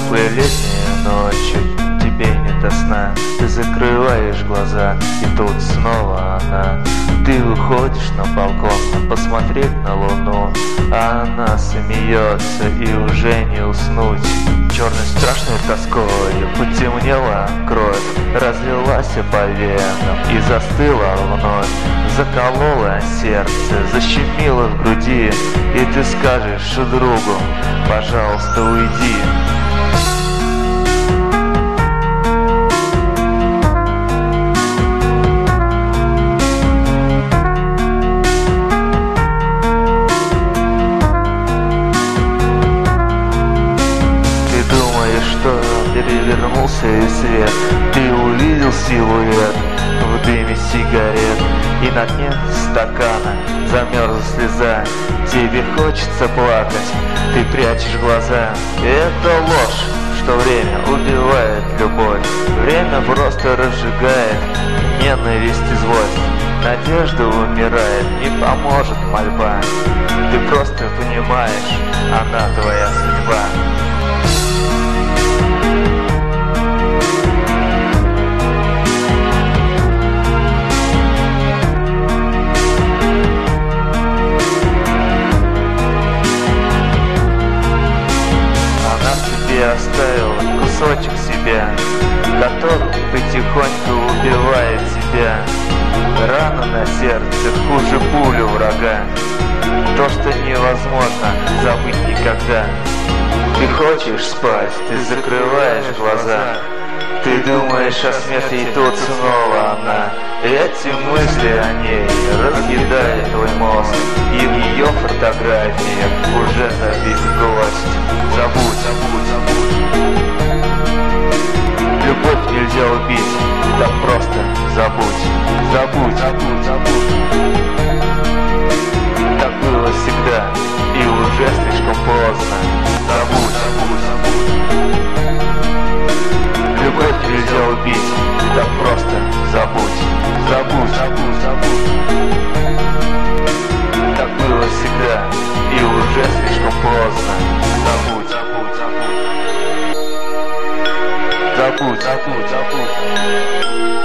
теплые летние ночи, тебе не до сна. Ты закрываешь глаза, и тут снова она. Ты выходишь на балкон посмотреть на луну, а она смеется, и уже не уснуть. Черной страшной тоской потемнела кровь, разлилась по венам и застыла вновь. Заколола сердце, защемило в груди, и ты скажешь другу: пожалуйста, уйди. Что перевернулся и свет, ты увидел силуэт в дыме сигарет, и на дне стакана замерзла слеза. Тебе хочется плакать, ты прячешь глаза. И это ложь, что время убивает любовь. Время просто разжигает ненависть и злость. Надежда умирает, не поможет мольба. Ты просто понимаешь, она твоя судьба. Оставил кусочек себя, который потихоньку убивает тебя. Рана на сердце хуже пули врага, то, что невозможно забыть никогда. Ты хочешь спать, ты закрываешь глаза, ты думаешь о смерти, и тут снова она. Эти мысли о ней разъедают твой мозг, и в ее фотографиях уже забит гвоздь. Забудь, забудь, забудь. Любовь нельзя убить, так просто забудь. Забудь, забудь, забудь. Так было всегда, и уже слишком поздно. Забудь, забудь, забудь. Любовь нельзя убить, так просто забудь. Забудь, забудь, забудь. Так было всегда, и уже слишком поздно. Забудь, забудь, забудь. Забудь, забудь, забудь.